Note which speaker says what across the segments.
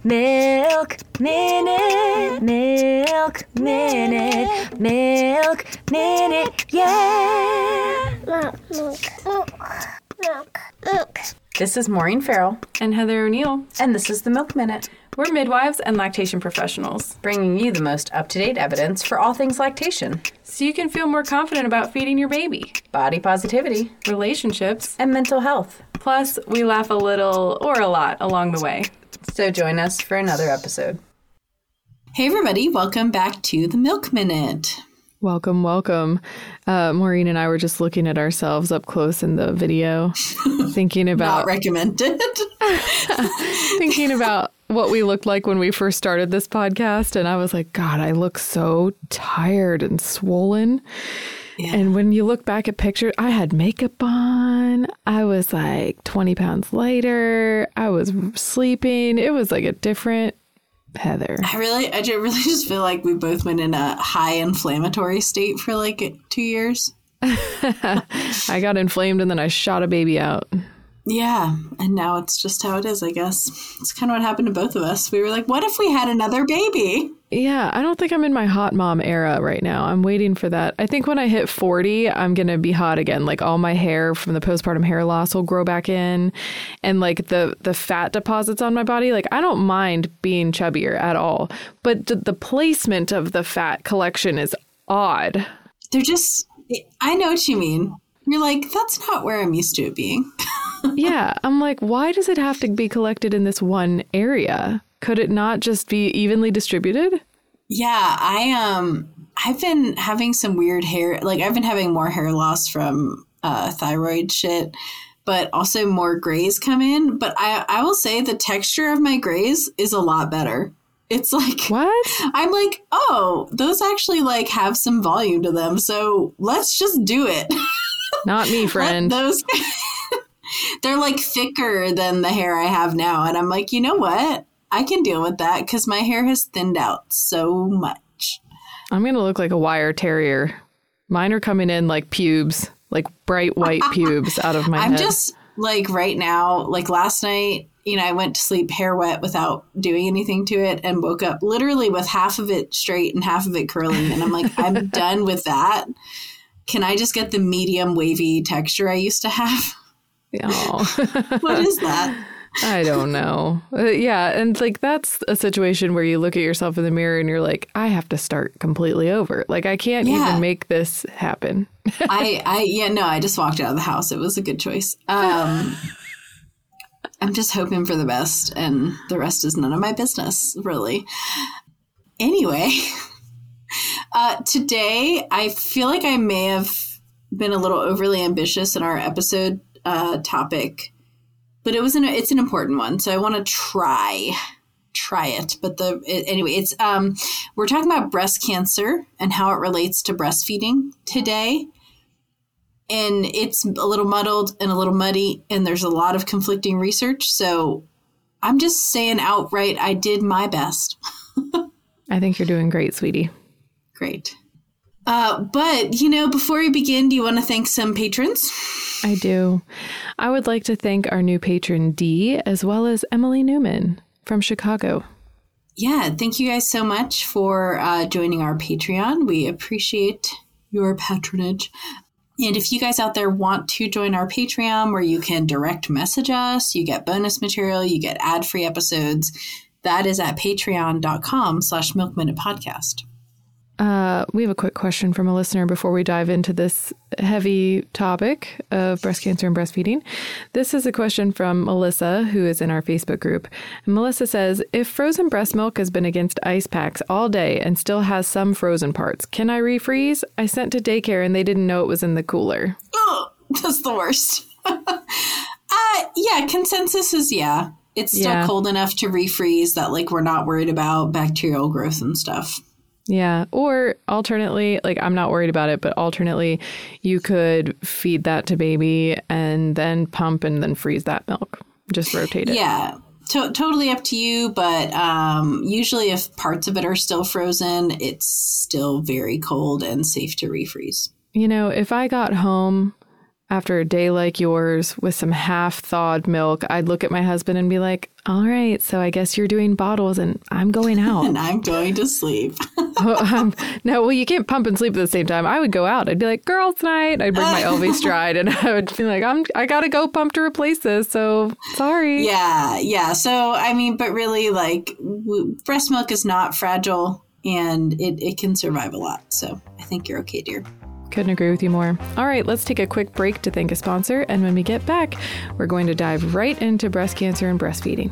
Speaker 1: Milk Minute, Milk Minute, Milk Minute, yeah!
Speaker 2: Milk. This is Maureen Farrell.
Speaker 3: And Heather O'Neill.
Speaker 2: And this is the Milk Minute.
Speaker 3: We're midwives and lactation professionals,
Speaker 2: bringing you the most up-to-date evidence for all things lactation,
Speaker 3: so you can feel more confident about feeding your baby,
Speaker 2: body positivity,
Speaker 3: relationships,
Speaker 2: and mental health.
Speaker 3: Plus, we laugh a little or a lot along the way.
Speaker 2: So join us for another episode.
Speaker 4: Hey everybody, welcome back to the Milk Minute.
Speaker 3: Welcome, welcome. Maureen and I were just looking at ourselves up close in the video, thinking about...
Speaker 4: Not recommended.
Speaker 3: Thinking about what we looked like when we first started this podcast. And I was like, God, I look so tired and swollen. Yeah. And when you look back at pictures, I had makeup on. I was like 20 pounds lighter. I was sleeping. It was like a different Heather.
Speaker 4: I really just feel like we both went in a high inflammatory state for like 2 years.
Speaker 3: I got inflamed and then I shot a baby out.
Speaker 4: Yeah. And now it's just how it is, I guess. It's kind of what happened to both of us. We were like, what if we had another baby?
Speaker 3: Yeah. I don't think I'm in my hot mom era right now. I'm waiting for that. I think when I hit 40, I'm going to be hot again. Like all my hair from the postpartum hair loss will grow back in. And like the fat deposits on my body, like I don't mind being chubbier at all. But the placement of the fat collection is odd.
Speaker 4: They're just, I know what you mean. You're like, that's not where I'm used to it being.
Speaker 3: Yeah. I'm like, why does it have to be collected in this one area? Could it not just be evenly distributed?
Speaker 4: Yeah, I've been having some weird hair. Like I've been having more hair loss from thyroid shit, but also more grays come in. But I will say the texture of my grays is a lot better. It's like,
Speaker 3: what?
Speaker 4: I'm like, oh, those actually like have some volume to them. So let's just do it.
Speaker 3: Not me, friend.
Speaker 4: Those they're like thicker than the hair I have now. And I'm like, you know what? I can deal with that because my hair has thinned out so much.
Speaker 3: I'm going to look like a wire terrier. Mine are coming in like pubes, like bright white pubes out of my head.
Speaker 4: I'm just like right now, like last night, I went to sleep hair wet without doing anything to it and woke up literally with half of it straight and half of it curling. And I'm like, I'm done with that. Can I just get the medium wavy texture I used to have?
Speaker 3: Oh.
Speaker 4: What is that?
Speaker 3: I don't know. Yeah. And like, that's a situation where you look at yourself in the mirror and you're like, I have to start completely over. Like, I can't even make this happen.
Speaker 4: I just walked out of the house. It was a good choice. I'm just hoping for the best and the rest is none of my business, really. Anyway, today I feel like I may have been a little overly ambitious in our episode topic. But it's an important one, so I want to try it. But it's we're talking about breast cancer and how it relates to breastfeeding today, and it's a little muddled and a little muddy, and there's a lot of conflicting research. So I'm just saying outright, I did my best.
Speaker 3: I think you're doing great, sweetie.
Speaker 4: Great. But, before we begin, do you want to thank some patrons?
Speaker 3: I do. I would like to thank our new patron, Dee, as well as Emily Newman from Chicago.
Speaker 4: Yeah, thank you guys so much for joining our Patreon. We appreciate your patronage. And if you guys out there want to join our Patreon, where you can direct message us, you get bonus material, you get ad-free episodes, that is at patreon.com/milkminutepodcast.
Speaker 3: We have a quick question from a listener before we dive into this heavy topic of breast cancer and breastfeeding. This is a question from Melissa, who is in our Facebook group. And Melissa says, if frozen breast milk has been against ice packs all day and still has some frozen parts, can I refreeze? I sent to daycare and they didn't know it was in the cooler.
Speaker 4: Oh, that's the worst. Yeah, consensus is yeah. It's still cold enough to refreeze that like we're not worried about bacterial growth and stuff.
Speaker 3: Yeah. Or alternately, like I'm not worried about it, but alternately you could feed that to baby and then pump and then freeze that milk. Just rotate it.
Speaker 4: Yeah. Totally up to you. But usually if parts of it are still frozen, it's still very cold and safe to refreeze.
Speaker 3: If I got home after a day like yours with some half-thawed milk, I'd look at my husband and be like, all right, so I guess you're doing bottles and I'm going out.
Speaker 4: And I'm going to sleep.
Speaker 3: No, you can't pump and sleep at the same time. I would go out. I'd be like, girls' night. I'd bring my LV Stride and I would be like, I got to go pump to replace this. So sorry.
Speaker 4: Yeah. So, I mean, but really, like, breast milk is not fragile and it can survive a lot. So I think you're okay, dear.
Speaker 3: Couldn't agree with you more. All right, let's take a quick break to thank a sponsor. And when we get back, we're going to dive right into breast cancer and breastfeeding.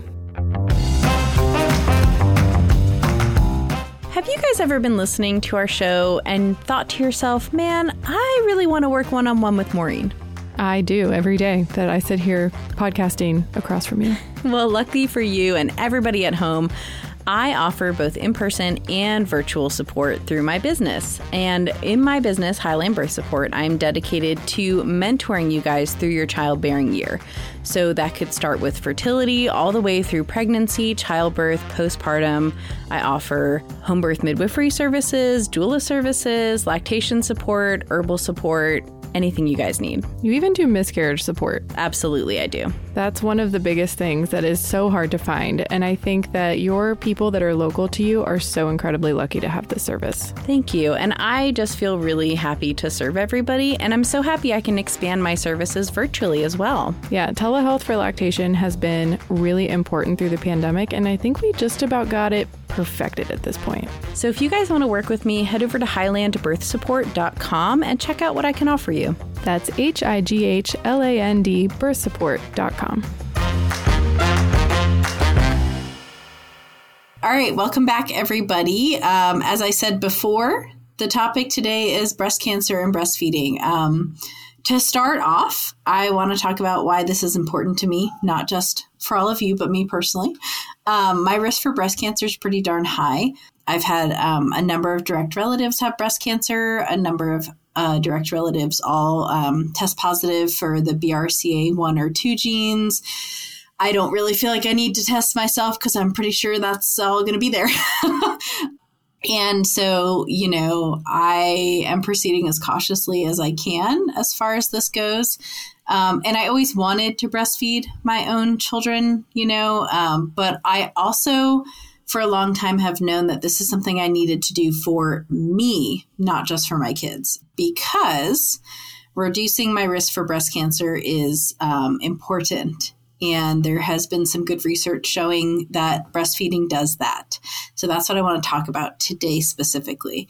Speaker 5: Have you guys ever been listening to our show and thought to yourself, man, I really want to work one-on-one with Maureen?
Speaker 3: I do every day that I sit here podcasting across from you.
Speaker 5: Well, lucky for you and everybody at home, I offer both in-person and virtual support through my business. And in my business, Highland Birth Support, I'm dedicated to mentoring you guys through your childbearing year. So that could start with fertility all the way through pregnancy, childbirth, postpartum. I offer home birth midwifery services, doula services, lactation support, herbal support, anything you guys need.
Speaker 3: You even do miscarriage support.
Speaker 5: Absolutely, I do.
Speaker 3: That's one of the biggest things that is so hard to find. And I think that your people that are local to you are so incredibly lucky to have this service.
Speaker 5: Thank you. And I just feel really happy to serve everybody. And I'm so happy I can expand my services virtually as well.
Speaker 3: Yeah, telehealth for lactation has been really important through the pandemic. And I think we just about got it perfected at this point.
Speaker 5: So if you guys want to work with me, head over to highlandbirthsupport.com and check out what I can offer you.
Speaker 3: That's HIGHLAND birthsupport.com.
Speaker 4: All right. Welcome back, everybody. As I said before, the topic today is breast cancer and breastfeeding. To start off, I want to talk about why this is important to me, not just for all of you, but me personally. My risk for breast cancer is pretty darn high. I've had a number of direct relatives have breast cancer, a number of direct relatives all test positive for the BRCA1 or 2 genes. I don't really feel like I need to test myself because I'm pretty sure that's all going to be there. And so, you know, I am proceeding as cautiously as I can as far as this goes. And I always wanted to breastfeed my own children, you know, but I also for a long time have known that this is something I needed to do for me, not just for my kids, because reducing my risk for breast cancer is important. And there has been some good research showing that breastfeeding does that. So that's what I want to talk about today specifically.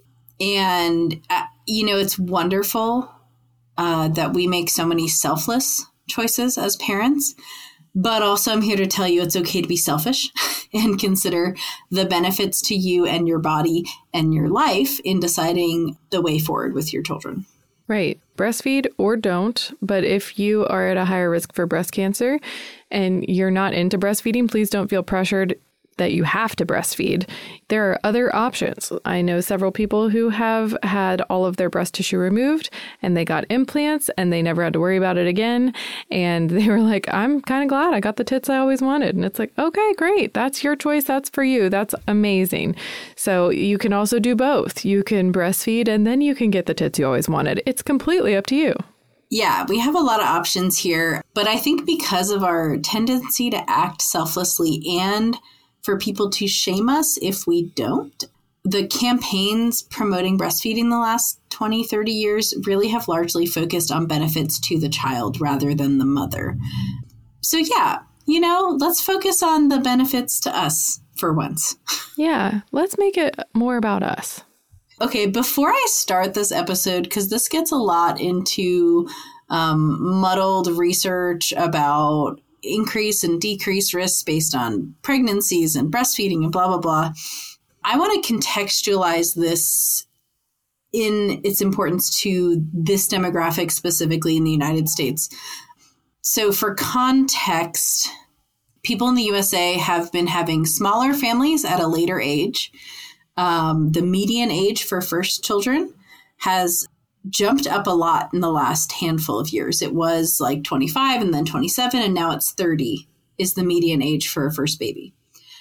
Speaker 4: And, you know, it's wonderful that we make so many selfless choices as parents. But also I'm here to tell you it's okay to be selfish and consider the benefits to you and your body and your life in deciding the way forward with your children.
Speaker 3: Right. Breastfeed or don't. But if you are at a higher risk for breast cancer and you're not into breastfeeding, please don't feel pressured that you have to breastfeed. There are other options. I know several people who have had all of their breast tissue removed and they got implants and they never had to worry about it again. And they were like, I'm kind of glad I got the tits I always wanted. And it's like, okay, great. That's your choice. That's for you. That's amazing. So you can also do both. You can breastfeed and then you can get the tits you always wanted. It's completely up to you.
Speaker 4: Yeah, we have a lot of options here. But I think because of our tendency to act selflessly and for people to shame us if we don't, the campaigns promoting breastfeeding the last 20, 30 years really have largely focused on benefits to the child rather than the mother. So yeah, you know, let's focus on the benefits to us for once.
Speaker 3: Yeah, let's make it more about us.
Speaker 4: Okay, before I start this episode, because this gets a lot into muddled research about increase and decrease risks based on pregnancies and breastfeeding and blah, blah, blah. I want to contextualize this in its importance to this demographic specifically in the United States. So for context, people in the USA have been having smaller families at a later age. The median age for first children has jumped up a lot in the last handful of years. It was like 25 and then 27, and now it's 30 is the median age for a first baby.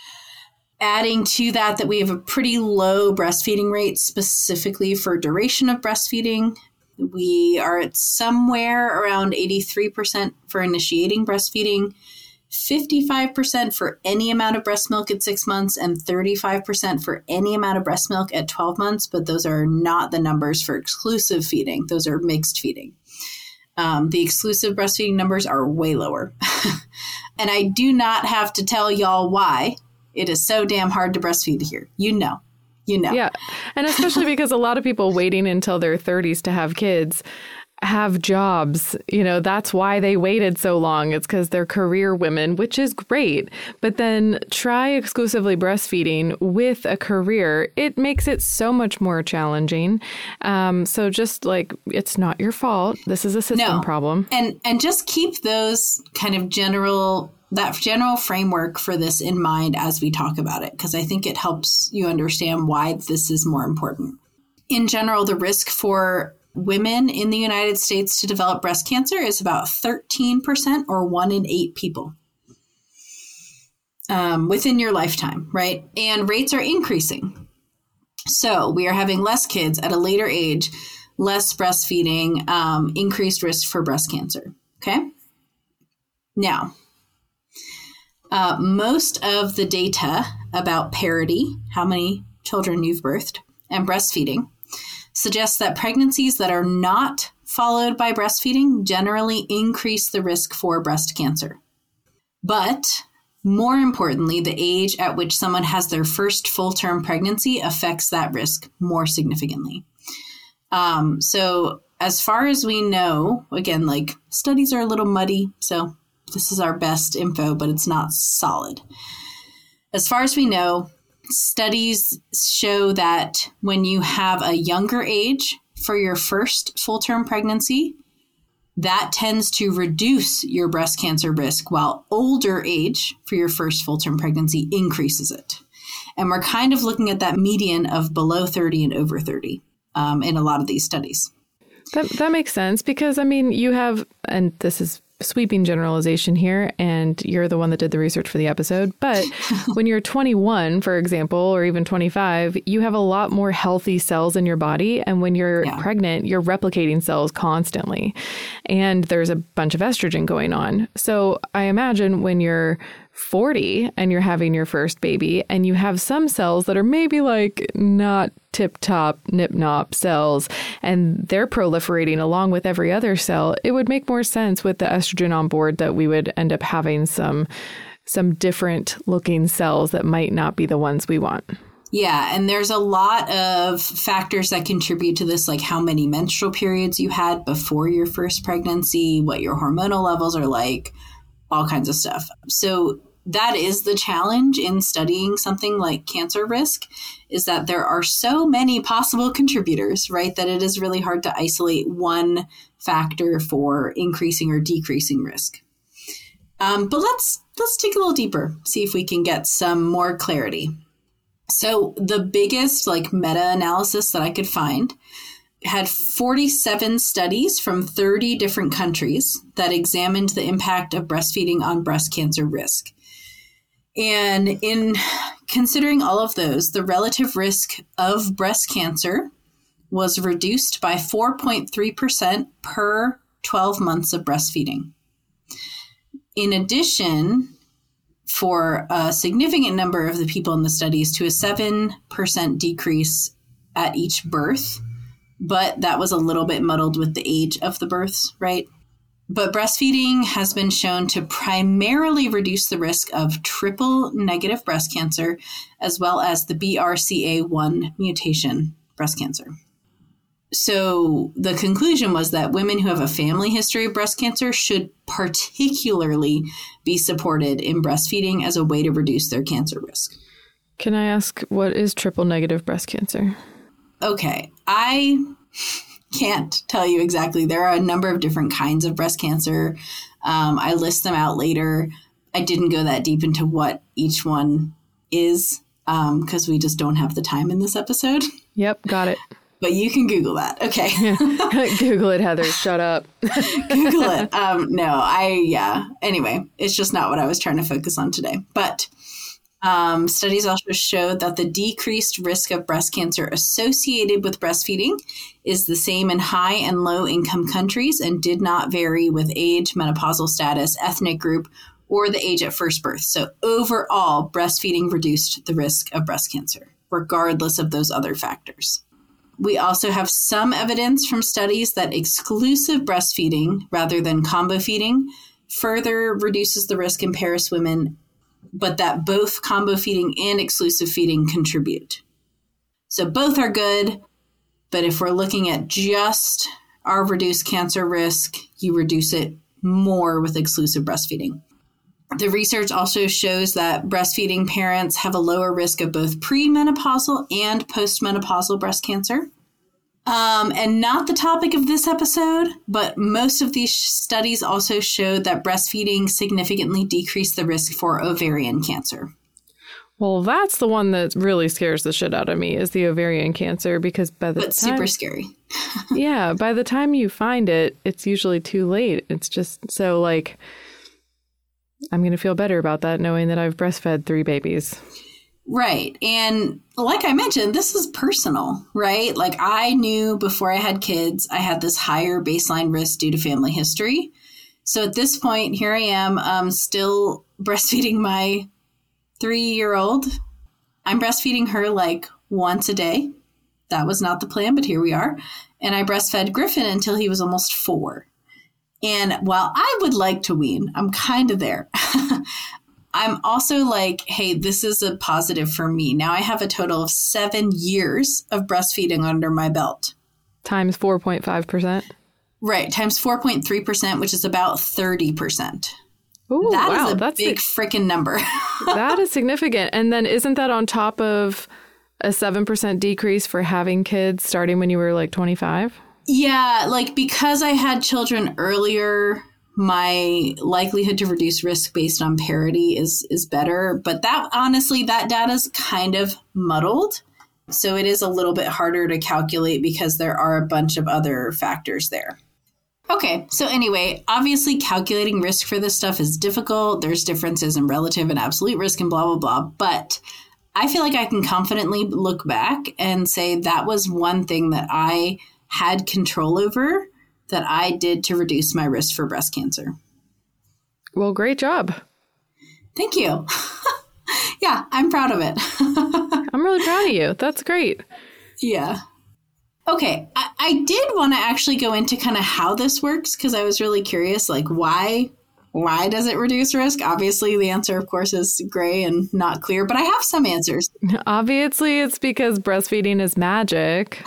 Speaker 4: Adding to that we have a pretty low breastfeeding rate specifically for duration of breastfeeding. We are at somewhere around 83% for initiating breastfeeding, 55% for any amount of breast milk at 6 months, and 35% for any amount of breast milk at 12 months. But those are not the numbers for exclusive feeding. Those are mixed feeding. The exclusive breastfeeding numbers are way lower. And I do not have to tell y'all why it is so damn hard to breastfeed here. You know.
Speaker 3: Yeah. And especially because a lot of people waiting until their 30s to have kids have jobs. That's why they waited so long. It's because they're career women, which is great. But then try exclusively breastfeeding with a career. It makes it so much more challenging. So just it's not your fault. This is a system problem.
Speaker 4: And just keep those kind of general framework for this in mind as we talk about it, because I think it helps you understand why this is more important. In general, the risk for women in the United States to develop breast cancer is about 13% or 1 in 8 people within your lifetime, right? And rates are increasing. So we are having less kids at a later age, less breastfeeding, increased risk for breast cancer. Okay. Now, most of the data about parity, how many children you've birthed, and breastfeeding suggests that pregnancies that are not followed by breastfeeding generally increase the risk for breast cancer. But more importantly, the age at which someone has their first full-term pregnancy affects that risk more significantly. So as far as we know, again, studies are a little muddy, so this is our best info, but it's not solid. As far as we know, studies show that when you have a younger age for your first full-term pregnancy, that tends to reduce your breast cancer risk, while older age for your first full-term pregnancy increases it. And we're kind of looking at that median of below 30 and over 30 in a lot of these studies.
Speaker 3: That makes sense because, you have, and this is sweeping generalization here, and you're the one that did the research for the episode. But when you're 21, for example, or even 25, you have a lot more healthy cells in your body. And when you're pregnant, you're replicating cells constantly. And there's a bunch of estrogen going on. So I imagine when you're 40 and you're having your first baby and you have some cells that are maybe not tip-top nip-nop cells and they're proliferating along with every other cell, it would make more sense with the estrogen on board that we would end up having some different looking cells that might not be the ones we want.
Speaker 4: Yeah, and there's a lot of factors that contribute to this, like how many menstrual periods you had before your first pregnancy, what your hormonal levels are like, all kinds of stuff. So that is the challenge in studying something like cancer risk, is that there are so many possible contributors, right, that it is really hard to isolate one factor for increasing or decreasing risk. But let's dig a little deeper, see if we can get some more clarity. So the biggest meta-analysis that I could find had 47 studies from 30 different countries that examined the impact of breastfeeding on breast cancer risk. And in considering all of those, the relative risk of breast cancer was reduced by 4.3% per 12 months of breastfeeding. In addition, for a significant number of the people in the studies, to a 7% decrease at each birth, but that was a little bit muddled with the age of the births, right? But breastfeeding has been shown to primarily reduce the risk of triple-negative breast cancer, as well as the BRCA1 mutation breast cancer. So the conclusion was that women who have a family history of breast cancer should particularly be supported in breastfeeding as a way to reduce their cancer risk.
Speaker 3: Can I ask, what is triple-negative breast cancer?
Speaker 4: Okay, I can't tell you exactly. There are a number of different kinds of breast cancer. I list them out later. I didn't go that deep into what each one is because we just don't have the time in this episode.
Speaker 3: Yep, got it.
Speaker 4: But you can Google that. Okay.
Speaker 3: Google it, Heather. Shut up.
Speaker 4: Google it. Anyway, it's just not what I was trying to focus on today. But Studies also showed that the decreased risk of breast cancer associated with breastfeeding is the same in high and low income countries and did not vary with age, menopausal status, ethnic group, or the age at first birth. So overall, breastfeeding reduced the risk of breast cancer, regardless of those other factors. We also have some evidence from studies that exclusive breastfeeding rather than combo feeding further reduces the risk in Paris women, but that both combo feeding and exclusive feeding contribute. So both are good, but if we're looking at just our reduced cancer risk, you reduce it more with exclusive breastfeeding. The research also shows that breastfeeding parents have a lower risk of both premenopausal and postmenopausal breast cancer. And not the topic of this episode, but most of these studies also showed that breastfeeding significantly decreased the risk for ovarian cancer.
Speaker 3: Well, that's the one that really scares the shit out of me, is the ovarian cancer, because by the time... But
Speaker 4: super scary.
Speaker 3: Yeah, by the time you find it, it's usually too late. It's just so, like, I'm going to feel better about that knowing that I've breastfed 3 babies.
Speaker 4: Right. And like I mentioned, this is personal, right? Like I knew before I had kids, I had this higher baseline risk due to family history. So at this point, here I am still breastfeeding my 3-year-old. I'm breastfeeding her like once a day. That was not the plan, but here we are. And I breastfed Griffin until he was almost 4. And while I would like to wean, I'm kind of there. I'm also like, hey, this is a positive for me. Now I have a total of 7 years of breastfeeding under my belt.
Speaker 3: Times 4.5%.
Speaker 4: Right. Times 4.3%, which is about 30%.
Speaker 3: Ooh,
Speaker 4: wow, that's a big freaking number.
Speaker 3: That is significant. And then isn't that on top of a 7% decrease for having kids starting when you were like 25?
Speaker 4: Yeah, like because I had children earlier, my likelihood to reduce risk based on parity is better. But that honestly, that data is kind of muddled. So it is a little bit harder to calculate because there are a bunch of other factors there. Okay, so anyway, obviously calculating risk for this stuff is difficult. There's differences in relative and absolute risk and blah, blah, blah. But I feel like I can confidently look back and say that was one thing that I had control over that I did to reduce my risk for breast cancer.
Speaker 3: Well, great job.
Speaker 4: Thank you. Yeah, I'm proud of it.
Speaker 3: I'm really proud of you. That's great.
Speaker 4: Yeah. Okay, I did want to actually go into kind of how this works because I was really curious, like why does it reduce risk? Obviously, the answer, of course, is gray and not clear, but I have some answers.
Speaker 3: Obviously, it's because breastfeeding is magic.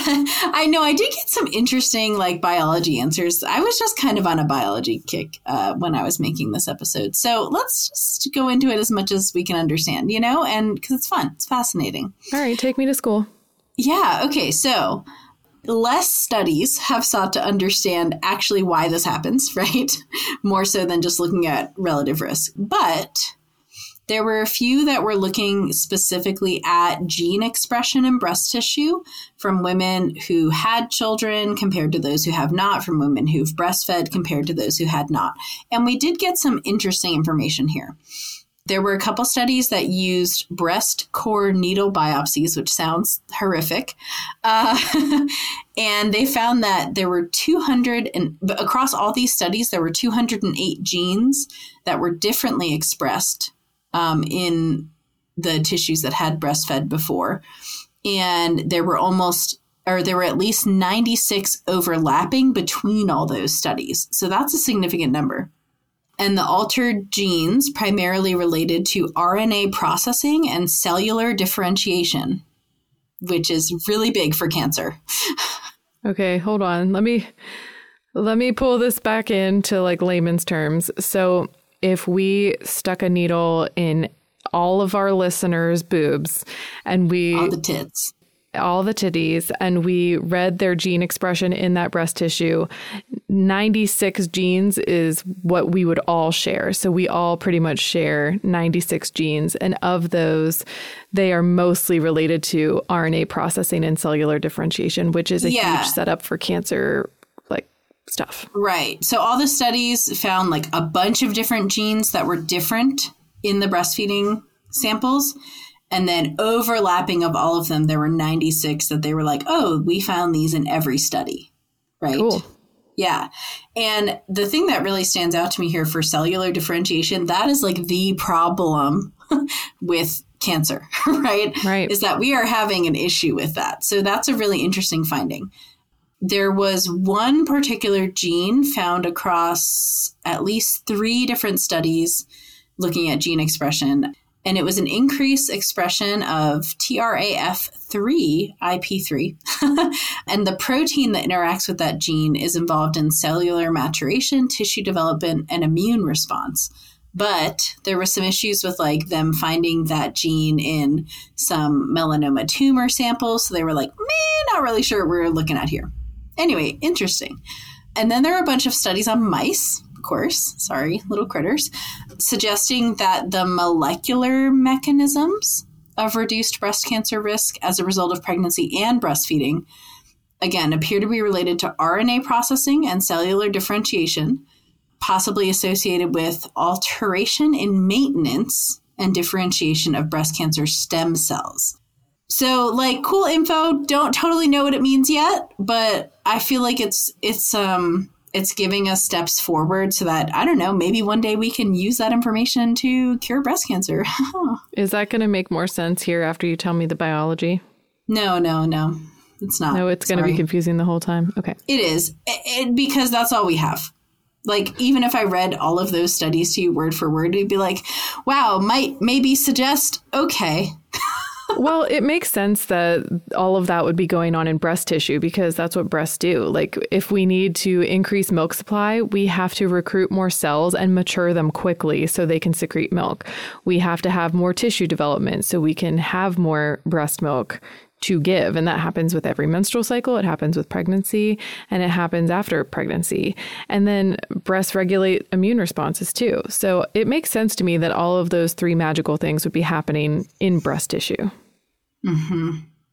Speaker 4: I know. I did get some interesting like biology answers. I was just kind of on a biology kick when I was making this episode. So let's just go into it as much as we can understand, you know, and because it's fun. It's fascinating.
Speaker 3: All right. Take me to school.
Speaker 4: Yeah. Okay. So less studies have sought to understand actually why this happens, right? More so than just looking at relative risk. But there were a few that were looking specifically at gene expression in breast tissue from women who had children compared to those who have not, from women who've breastfed compared to those who had not. And we did get some interesting information here. There were a couple studies that used breast core needle biopsies, which sounds horrific. And they found that there were across all these studies, there were 208 genes that were differently expressed in the tissues that had breastfed before. And there were at least 96 overlapping between all those studies. So that's a significant number. And the altered genes primarily related to RNA processing and cellular differentiation, which is really big for cancer.
Speaker 3: Okay, hold on. Let me pull this back into like layman's terms. So if we stuck a needle in all of our listeners' boobs and
Speaker 4: all the tits.
Speaker 3: All the titties, and we read their gene expression in that breast tissue, 96 genes is what we would all share. So we all pretty much share 96 genes. And of those, they are mostly related to RNA processing and cellular differentiation, which is a huge setup for cancer like stuff. Right.
Speaker 4: So all the studies found like a bunch of different genes that were different in the breastfeeding samples. And then overlapping of all of them, there were 96 that they were like, oh, we found these in every study, right?
Speaker 3: Cool.
Speaker 4: Yeah. And the thing that really stands out to me here for cellular differentiation, that is like the problem with cancer, right?
Speaker 3: Right.
Speaker 4: Is that we are having an issue with that. So that's a really interesting finding. There was one particular gene found across at least 3 different studies looking at gene expression. And it was an increased expression of TRAF3, IP3. And the protein that interacts with that gene is involved in cellular maturation, tissue development, and immune response. But there were some issues with like them finding that gene in some melanoma tumor samples. So they were like, not really sure what we're looking at here. Anyway, interesting. And then there are a bunch of studies on mice, of course, sorry, little critters, suggesting that the molecular mechanisms of reduced breast cancer risk as a result of pregnancy and breastfeeding, again, appear to be related to RNA processing and cellular differentiation, possibly associated with alteration in maintenance and differentiation of breast cancer stem cells. So, like, cool info. Don't totally know what it means yet, but I feel like it's giving us steps forward so that, I don't know, maybe one day we can use that information to cure breast cancer.
Speaker 3: Is that going to make more sense here after you tell me the biology?
Speaker 4: No. It's not.
Speaker 3: No, it's going to be confusing the whole time. Okay.
Speaker 4: It is. Because that's all we have. Like, even if I read all of those studies to you word for word, you'd be like, wow, might maybe suggest, okay.
Speaker 3: Well, it makes sense that all of that would be going on in breast tissue because that's what breasts do. Like, if we need to increase milk supply, we have to recruit more cells and mature them quickly so they can secrete milk. We have to have more tissue development so we can have more breast milk to give. And that happens with every menstrual cycle. It happens with pregnancy, and it happens after pregnancy. And then breasts regulate immune responses too. So it makes sense to me that all of those 3 magical things would be happening in breast tissue.
Speaker 4: Mm-hmm.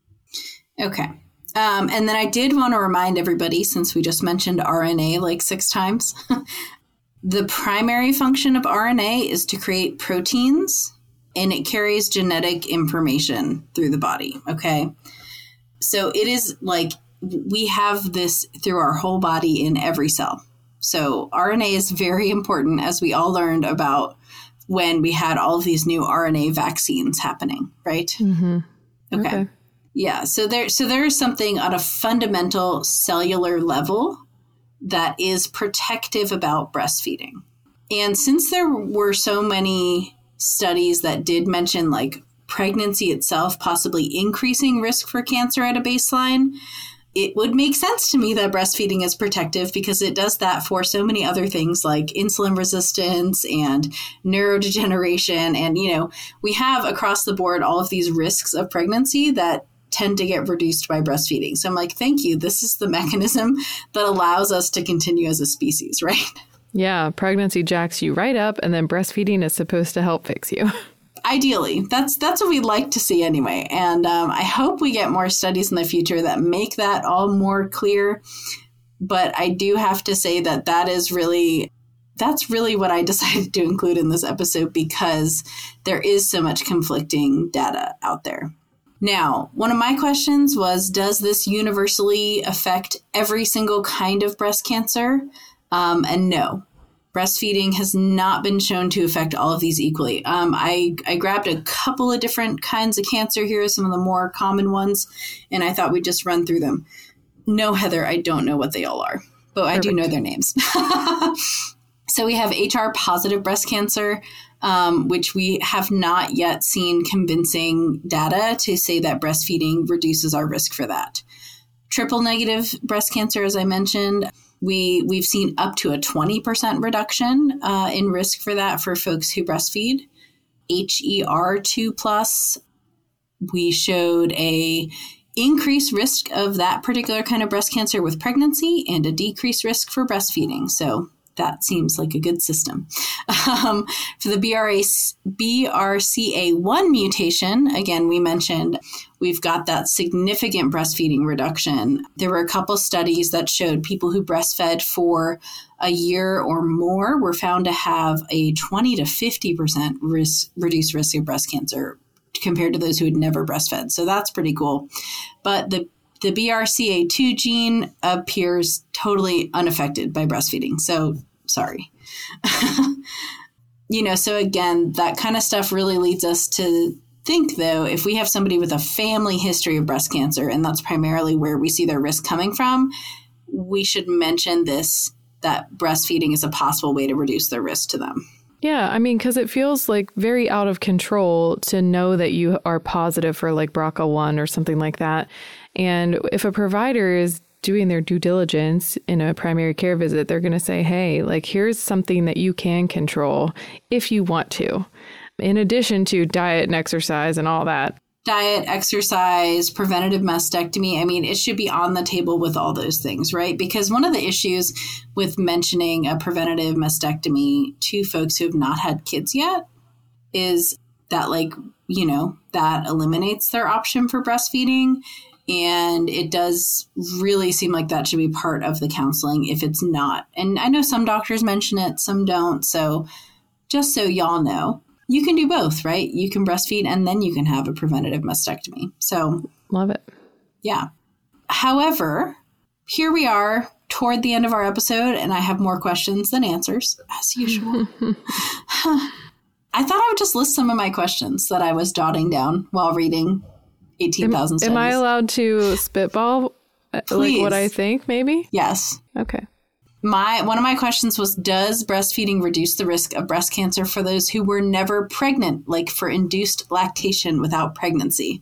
Speaker 4: Okay. And then I did want to remind everybody, since we just mentioned RNA like 6 times, the primary function of RNA is to create proteins, and it carries genetic information through the body. Okay. So it is like we have this through our whole body in every cell. So RNA is very important, as we all learned about when we had all of these new RNA vaccines happening, right?
Speaker 3: Mm-hmm.
Speaker 4: Okay. Yeah. So there is something on a fundamental cellular level that is protective about breastfeeding. And since there were so many studies that did mention like pregnancy itself possibly increasing risk for cancer at a baseline, it would make sense to me that breastfeeding is protective because it does that for so many other things like insulin resistance and neurodegeneration. And, you know, we have across the board all of these risks of pregnancy that tend to get reduced by breastfeeding. So I'm like, thank you. This is the mechanism that allows us to continue as a species, right?
Speaker 3: Yeah, pregnancy jacks you right up, and then breastfeeding is supposed to help fix you.
Speaker 4: Ideally, that's what we'd like to see anyway. And I hope we get more studies in the future that make that all more clear. But I do have to say that that's really what I decided to include in this episode because there is so much conflicting data out there. Now, one of my questions was, does this universally affect every single kind of breast cancer? And no. Breastfeeding has not been shown to affect all of these equally. I grabbed a couple of different kinds of cancer here, some of the more common ones, and I thought we'd just run through them. No, Heather, I don't know what they all are, but Perfect. I do know their names. So we have HR positive breast cancer, which we have not yet seen convincing data to say that breastfeeding reduces our risk for that. Triple negative breast cancer, as I mentioned, we've seen up to a 20% reduction in risk for that for folks who breastfeed. HER2+, we showed a increased risk of that particular kind of breast cancer with pregnancy and a decreased risk for breastfeeding. So that seems like a good system. For the BRCA1 mutation, again, we mentioned we've got that significant breastfeeding reduction. There were a couple studies that showed people who breastfed for a year or more were found to have a 20 to 50% reduced risk of breast cancer compared to those who had never breastfed. So that's pretty cool. But the BRCA2 gene appears totally unaffected by breastfeeding. So sorry. So again, that kind of stuff really leads us to think, though, if we have somebody with a family history of breast cancer, and that's primarily where we see their risk coming from, we should mention that breastfeeding is a possible way to reduce their risk to them.
Speaker 3: Yeah, I mean, because it feels like very out of control to know that you are positive for like BRCA1 or something like that. And if a provider is doing their due diligence in a primary care visit, they're going to say, hey, like, here's something that you can control if you want to, in addition to diet and exercise and all that.
Speaker 4: Diet, exercise, preventative mastectomy. I mean, it should be on the table with all those things, right? Because one of the issues with mentioning a preventative mastectomy to folks who have not had kids yet is that, that eliminates their option for breastfeeding. And it does really seem like that should be part of the counseling if it's not. And I know some doctors mention it, some don't. So just so y'all know, you can do both, right? You can breastfeed and then you can have a preventative mastectomy. So
Speaker 3: love it.
Speaker 4: Yeah. However, here we are toward the end of our episode, and I have more questions than answers, as usual. I thought I would just list some of my questions that I was jotting down while reading 18,000 studies.
Speaker 3: Am I allowed to spitball like what I think, maybe?
Speaker 4: Yes.
Speaker 3: Okay.
Speaker 4: One of my questions was, does breastfeeding reduce the risk of breast cancer for those who were never pregnant, like for induced lactation without pregnancy?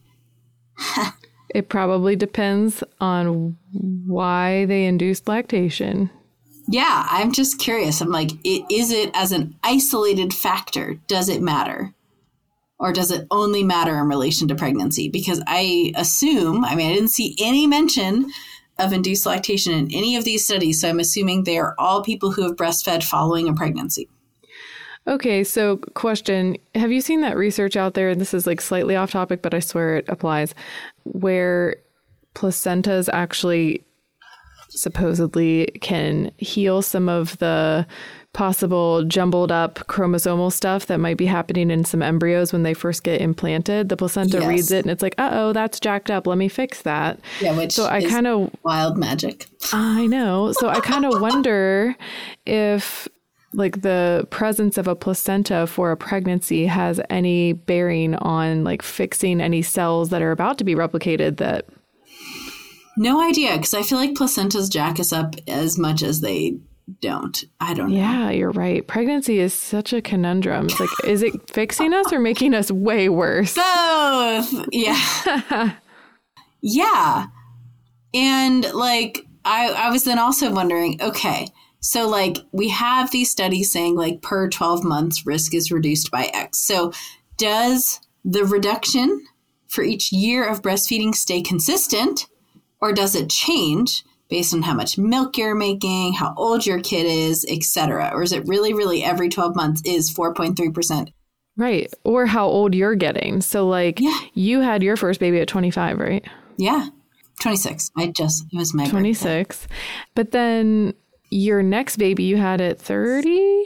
Speaker 3: It probably depends on why they induced lactation.
Speaker 4: Yeah, I'm just curious. I'm like, is it as an isolated factor? Does it matter? Or does it only matter in relation to pregnancy? Because I assume, I didn't see any mention of induced lactation in any of these studies. So I'm assuming they are all people who have breastfed following a pregnancy.
Speaker 3: Okay, so question, have you seen that research out there, and this is like slightly off topic, but I swear it applies, where placentas actually supposedly can heal some of the possible jumbled up chromosomal stuff that might be happening in some embryos when they first get implanted? The placenta reads it and it's like, uh-oh, that's jacked up. Let me fix that.
Speaker 4: Yeah, which
Speaker 3: so
Speaker 4: is wild magic.
Speaker 3: I know. So I kind of wonder if like the presence of a placenta for a pregnancy has any bearing on like fixing any cells that are about to be replicated that...
Speaker 4: No idea, because I feel like placentas jack us up as much as they don't. I don't know.
Speaker 3: Yeah, you're right. Pregnancy is such a conundrum. It's like, is it fixing us or making us way worse?
Speaker 4: Both. Yeah. Yeah. And like, I was then also wondering, okay, so like we have these studies saying like per 12 months risk is reduced by X. So does the reduction for each year of breastfeeding stay consistent, or does it change based on how much milk you're making, how old your kid is, etc.? Or is it really every 12 months is 4.3%?
Speaker 3: Right. Or how old you're getting. So like you had your first baby at 25, right?
Speaker 4: Yeah. 26. It was my
Speaker 3: 26. Birthday. But then your next baby you had at 30?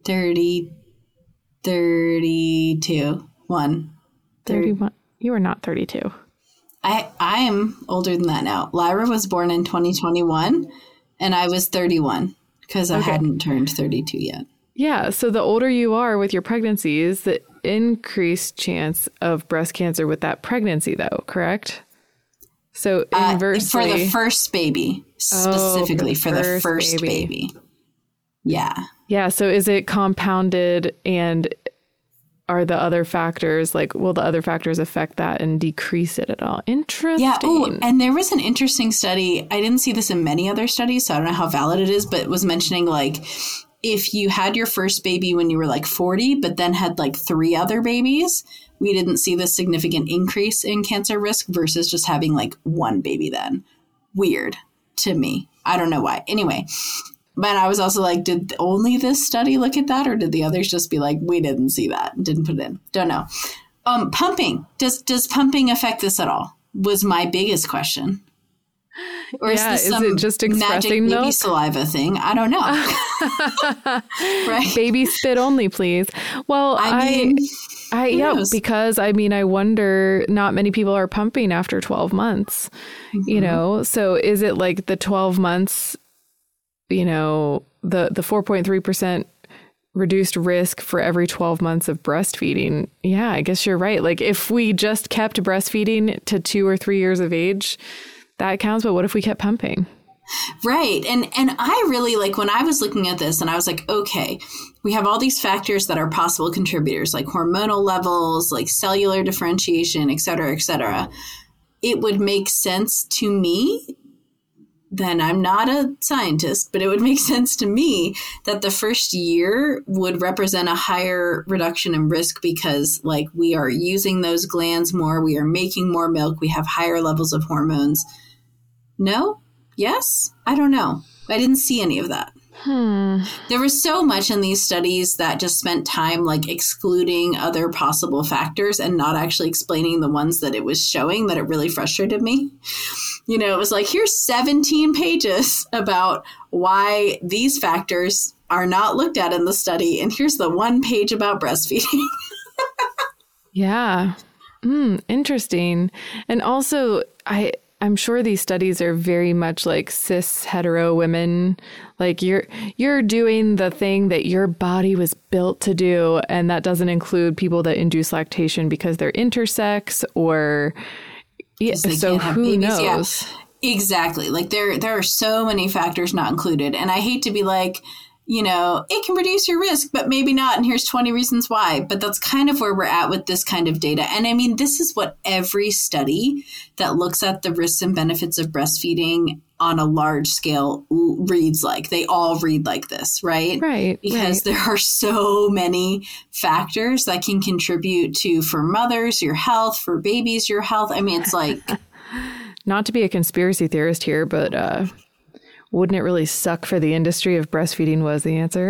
Speaker 4: 32.
Speaker 3: 31. You were not 32.
Speaker 4: I am older than that now. Lyra was born in 2021 and I was 31 because I hadn't turned 32 yet.
Speaker 3: Yeah. So the older you are with your pregnancies, the increased chance of breast cancer with that pregnancy though, correct? So inversely.
Speaker 4: For the first baby, specifically for the first baby. Yeah. Yeah.
Speaker 3: So is it compounded, and are the other factors, like, will the other factors affect that and decrease it at all? Interesting.
Speaker 4: Yeah. Oh, and there was an interesting study. I didn't see this in many other studies, so I don't know how valid it is, but it was mentioning like if you had your first baby when you were like 40, but then had like 3 other babies, we didn't see the significant increase in cancer risk versus just having like 1 baby then. Weird to me. I don't know why. Anyway, But I was also like, did only this study look at that, or did the others just be like, we didn't see that and didn't put it in? Don't know. Pumping. Does pumping affect this at all? Was my biggest question. Or is this some
Speaker 3: it just
Speaker 4: magic
Speaker 3: expressing
Speaker 4: baby
Speaker 3: milk?
Speaker 4: saliva thing? I don't know. Right?
Speaker 3: Baby spit only, please. Well,
Speaker 4: I mean, who knows?
Speaker 3: because I wonder, not many people are pumping after 12 months, you know? So is it like the 12 months, you know, the 4.3% reduced risk for every 12 months of breastfeeding? Yeah, I guess you're right. Like if we just kept breastfeeding to 2 or 3 years of age, that counts. But what if we kept pumping?
Speaker 4: Right. And I really like when I was looking at this and I was like, okay, we have all these factors that are possible contributors, like hormonal levels, like cellular differentiation, et cetera, et cetera. It would make sense to me, then I'm not a scientist, but it would make sense to me that the first year would represent a higher reduction in risk because like we are using those glands more, we are making more milk, we have higher levels of hormones. No? Yes? I don't know. I didn't see any of that. There was so much in these studies that just spent time like excluding other possible factors and not actually explaining the ones that it was showing, that it really frustrated me. You know, it was like, here's 17 pages about why these factors are not looked at in the study. And here's the 1 page about breastfeeding.
Speaker 3: Yeah. Interesting. And also, I'm sure these studies are very much like cis hetero women. Like you're doing the thing that your body was built to do. And that doesn't include people that induce lactation because they're intersex or so who knows?
Speaker 4: Yeah, exactly. Like there are so many factors not included. And I hate to be like, you know, it can reduce your risk, but maybe not. And here's 20 reasons why. But that's kind of where we're at with this kind of data. And I mean, this is what every study that looks at the risks and benefits of breastfeeding on a large scale reads like. They all read like this, right?
Speaker 3: Right.
Speaker 4: Because there are so many factors that can contribute to, for mothers, your health, for babies, your health. I mean, it's like...
Speaker 3: Not to be a conspiracy theorist here, but... wouldn't it really suck for the industry if breastfeeding was the answer?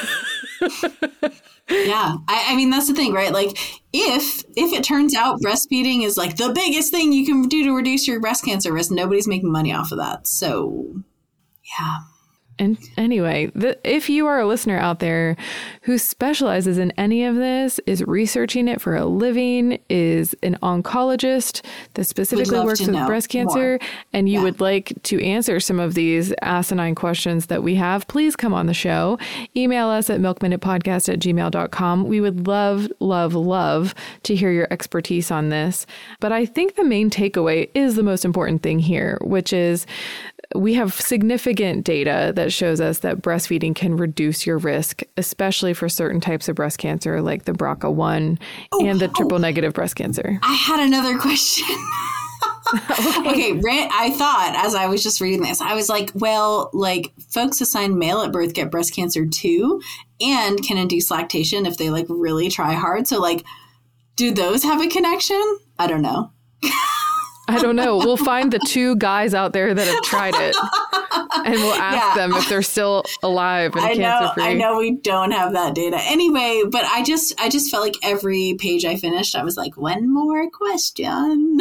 Speaker 4: Yeah. I mean, that's the thing, right? Like if it turns out breastfeeding is like the biggest thing you can do to reduce your breast cancer risk, nobody's making money off of that. So, yeah.
Speaker 3: And anyway, if you are a listener out there who specializes in any of this, is researching it for a living, is an oncologist that specifically works with breast cancer, and you would like to answer some of these asinine questions that we have, please come on the show. Email us at milkminutepodcast@gmail.com. We would love, love, love to hear your expertise on this. But I think the main takeaway is the most important thing here, which is we have significant data that shows us that breastfeeding can reduce your risk, especially for certain types of breast cancer, like the BRCA1 and the triple negative breast cancer.
Speaker 4: I had another question. Okay, I thought as I was just reading this, I was like, well, like folks assigned male at birth get breast cancer too and can induce lactation if they like really try hard. So like, do those have a connection? I don't know.
Speaker 3: I don't know. We'll find the 2 guys out there that have tried it and we'll ask them if they're still alive and cancer-free.
Speaker 4: I know we don't have that data. Anyway, but I just felt like every page I finished, I was like, one more question.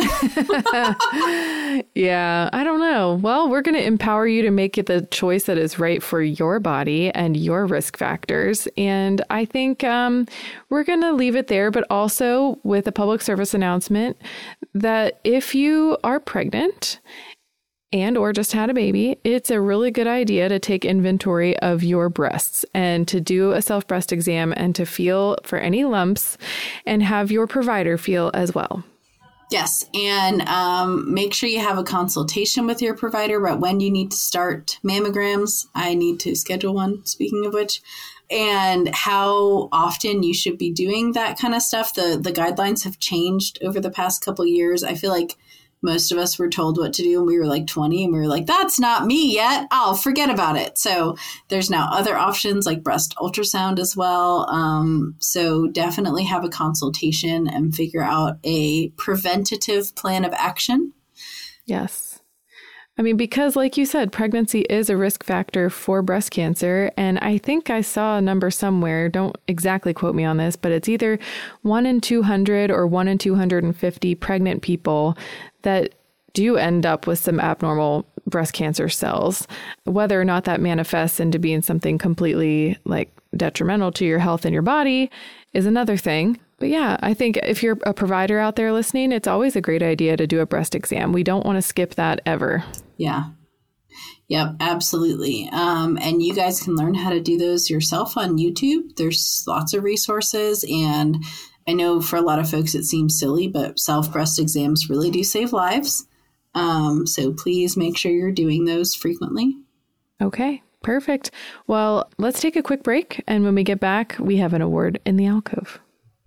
Speaker 3: Yeah, I don't know. Well, we're going to empower you to make it the choice that is right for your body and your risk factors. And I think we're going to leave it there, but also with a public service announcement that if you are pregnant and or just had a baby, it's a really good idea to take inventory of your breasts and to do a self-breast exam and to feel for any lumps and have your provider feel as well.
Speaker 4: Yes. And make sure you have a consultation with your provider about when you need to start mammograms. I need to schedule one, speaking of which, and how often you should be doing that kind of stuff. The guidelines have changed over the past couple of years. I feel like most of us were told what to do when we were like 20 and we were like, that's not me yet. I'll forget about it. So there's now other options like breast ultrasound as well. So definitely have a consultation and figure out a preventative plan of action.
Speaker 3: Yes. I mean, because like you said, pregnancy is a risk factor for breast cancer. And I think I saw a number somewhere, don't exactly quote me on this, but it's either 1 in 200 or 1 in 250 pregnant people that do end up with some abnormal breast cancer cells. Whether or not that manifests into being something completely like detrimental to your health and your body is another thing. But yeah, I think if you're a provider out there listening, it's always a great idea to do a breast exam. We don't want to skip that ever.
Speaker 4: Yeah. Yep, absolutely. And you guys can learn how to do those yourself on YouTube. There's lots of resources. And I know for a lot of folks it seems silly, but self-breast exams really do save lives. So please make sure you're doing those frequently.
Speaker 3: Okay, perfect. Well, let's take a quick break. And when we get back, we have an award in the alcove.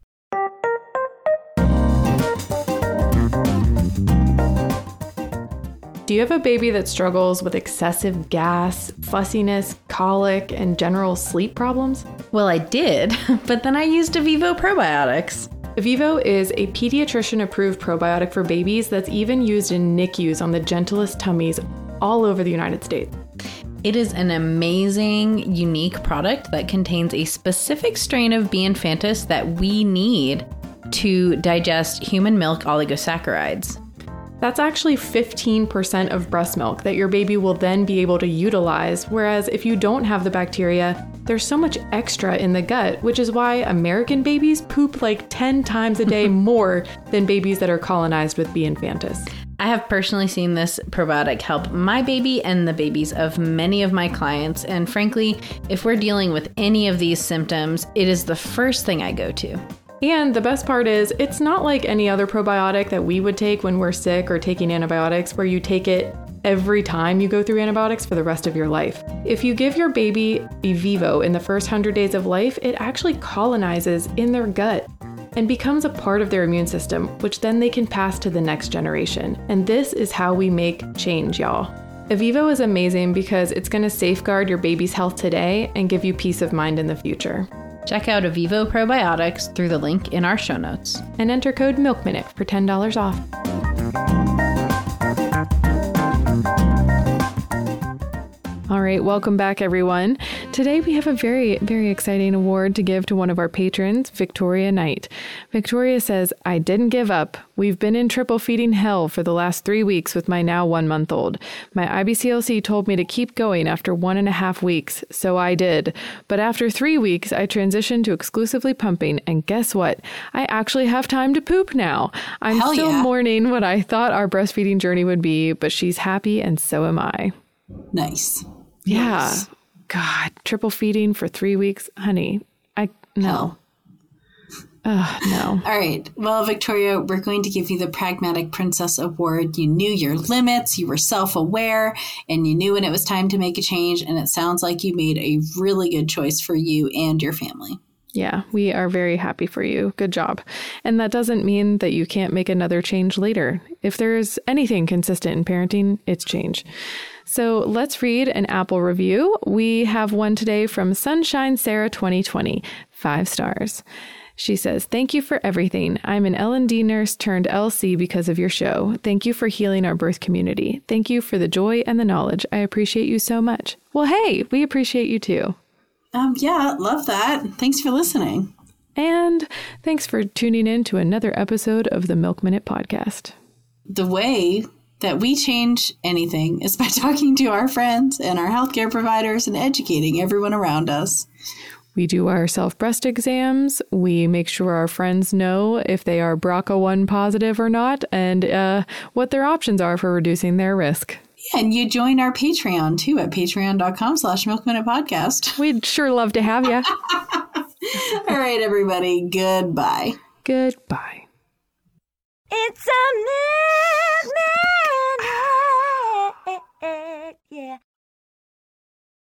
Speaker 3: Do you have a baby that struggles with excessive gas, fussiness, colic, and general sleep problems?
Speaker 5: Well, I did, but then I used Avivo probiotics.
Speaker 3: Avivo is a pediatrician-approved probiotic for babies that's even used in NICUs on the gentlest tummies all over the United States.
Speaker 5: It is an amazing, unique product that contains a specific strain of B. infantis that we need to digest human milk oligosaccharides.
Speaker 3: That's actually 15% of breast milk that your baby will then be able to utilize, whereas if you don't have the bacteria, there's so much extra in the gut, which is why American babies poop like 10 times a day more than babies that are colonized with B. infantis.
Speaker 5: I have personally seen this probiotic help my baby and the babies of many of my clients, and frankly, if we're dealing with any of these symptoms, it is the first thing I go to.
Speaker 3: And the best part is, it's not like any other probiotic that we would take when we're sick or taking antibiotics, where you take it every time you go through antibiotics for the rest of your life. If you give your baby Avivo in the first 100 days of life, it actually colonizes in their gut and becomes a part of their immune system, which then they can pass to the next generation. And this is how we make change, y'all. Avivo is amazing because it's going to safeguard your baby's health today and give you peace of mind in the future.
Speaker 5: Check out Avivo probiotics through the link in our show notes.
Speaker 3: And enter code MILKMINUTE for $10 off. All right, welcome back, everyone. Today we have a very, very exciting award to give to one of our patrons, Victoria Knight. Victoria says, I didn't give up. We've been in triple feeding hell for the last 3 weeks with my now 1-month-old. My IBCLC told me to keep going after 1.5 weeks, so I did. But after 3 weeks, I transitioned to exclusively pumping, and guess what? I actually have time to poop now. I'm still mourning what I thought our breastfeeding journey would be, but she's happy and so am I.
Speaker 4: Nice.
Speaker 3: Yeah.
Speaker 4: Nice.
Speaker 3: God, triple feeding for 3 weeks. Honey, no. No.
Speaker 4: All right. Well, Victoria, we're going to give you the Pragmatic Princess Award. You knew your limits, you were self-aware, and you knew when it was time to make a change. And it sounds like you made a really good choice for you and your family.
Speaker 3: Yeah, we are very happy for you. Good job. And that doesn't mean that you can't make another change later. If there's anything consistent in parenting, it's change. So let's read an Apple review. We have one today from Sunshine Sarah 2020, 5 stars. She says, thank you for everything. I'm an L&D nurse turned LC because of your show. Thank you for healing our birth community. Thank you for the joy and the knowledge. I appreciate you so much. Well, hey, we appreciate you too.
Speaker 4: Yeah, love that. Thanks for listening.
Speaker 3: And thanks for tuning in to another episode of the Milk Minute Podcast.
Speaker 4: The way that we change anything is by talking to our friends and our healthcare providers and educating everyone around us.
Speaker 3: We do our self-breast exams. We make sure our friends know if they are BRCA1 positive or not, and what their options are for reducing their risk.
Speaker 4: Yeah, and you join our Patreon too at patreon.com/milkminutepodcast.
Speaker 3: We'd sure love to have you.
Speaker 4: All right, everybody. Goodbye.
Speaker 3: Goodbye.
Speaker 1: It's a